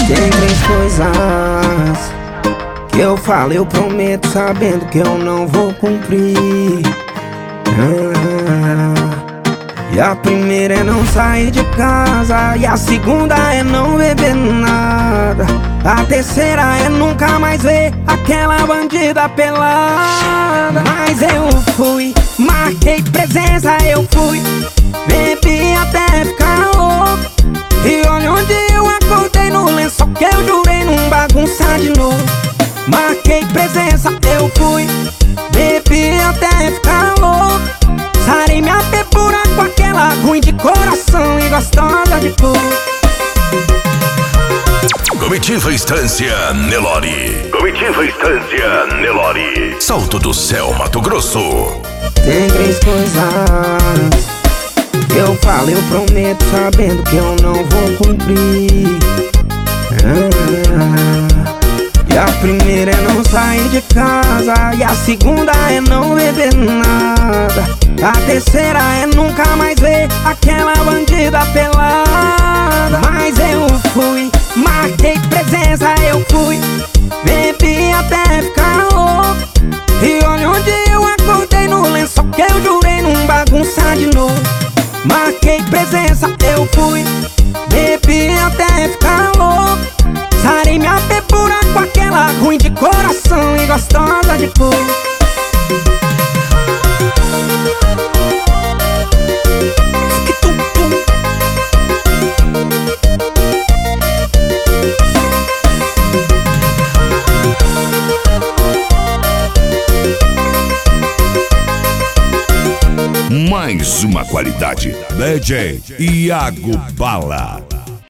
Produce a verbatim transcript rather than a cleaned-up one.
Tem três coisas que eu falo, eu prometo, sabendo que eu não vou cumprir. ah, E a primeira é não sair de casa, e a segunda é não beber nada, a terceira é nunca mais ver aquela bandida pelada. Mas eu fui, marquei presença, eu fui, bebi até ficar louco. E olha onde eu acordei, no lençol que eu jurei não bagunçar de novo. Marquei presença, eu fui, bebi até ficar louco. Sarei minha pepura com aquela ruim de coração e gostosa de cor. Comitiva Estância Nelore. Comitiva Estância Nelore. Salto do Céu, Mato Grosso. Tem três coisas que eu falo, eu prometo, sabendo que eu não vou cumprir. ah, E a primeira é não sair de casa, e a segunda é não beber nada, a terceira é nunca mais ver aquela bandida pelada. Mas eu fui, marquei presença, eu fui, bebi até ficar louco. E olha onde eu acordei, no lençol que eu jurei não bagunçar de novo. Marquei presença, eu fui, bebi até ficar louco. Sarei minha pepura com aquela ruim de coração e gostosa de cor. Mais uma qualidade. D J Iago Bala.